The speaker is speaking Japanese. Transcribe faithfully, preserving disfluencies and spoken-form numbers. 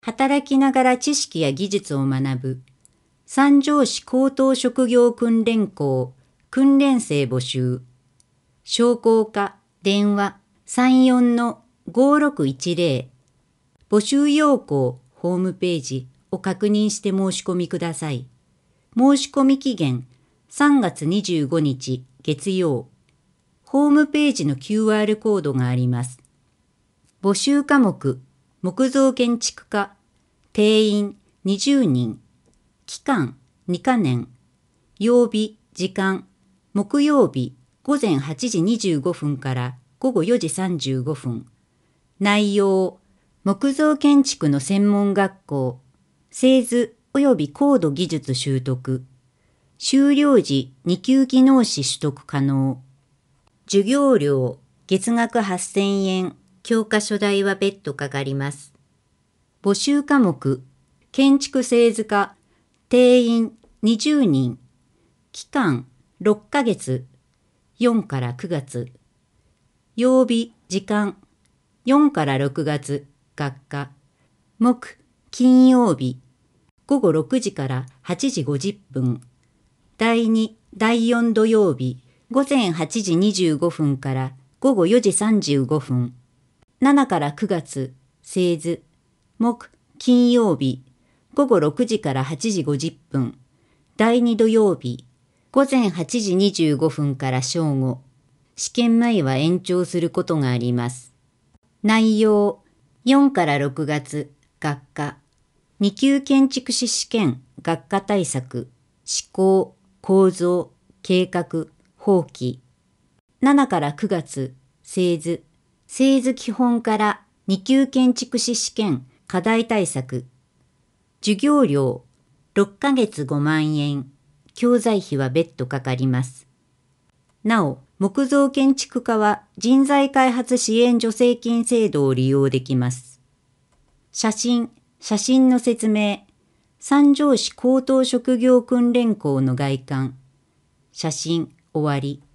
働きながら知識や技術を学ぶ三条市高等職業訓練校訓練生募集。商工課電話 さんよんのごろくいちぜろ 募集要項ホームページを確認して申し込みください。申し込み期限さんがつにじゅうごにち月曜。ホームページの キューアール コードがあります。募集科目木造建築科定員にじゅうにん期間にかねん曜日時間木曜日ごぜんはちじにじゅうごふんからごごよじさんじゅうごふん内容木造建築の専門学校製図及び高度技術習得修了時に級技能士取得可能授業料月額はっせんえん教科書代は別途かかります。募集科目建築製図科定員にじゅうにん期間ろっかげつよんからくがつ曜日時間よんからろくがつ学科木金曜日ごごろくじからはちじごじゅっぷんだいにだいよん土曜日ごぜんはちじにじゅうごふんからごごよじさんじゅうごふんしちからくがつ製図木金曜日ごごろくじからはちじごじゅっぷんだいに土曜日ごぜんはちじにじゅうごふんから正午試験前は延長することがあります。内容よんからろくがつ学科に級建築士試験学科対策施工構造計画法規しちからくがつ製図製図基本からに級建築士試験課題対策授業料ろっかげつごまんえん教材費は別途かかります。なお木造建築科は人材開発支援助成金制度を利用できます。写真写真の説明三条市高等職業訓練校の外観写真終わり。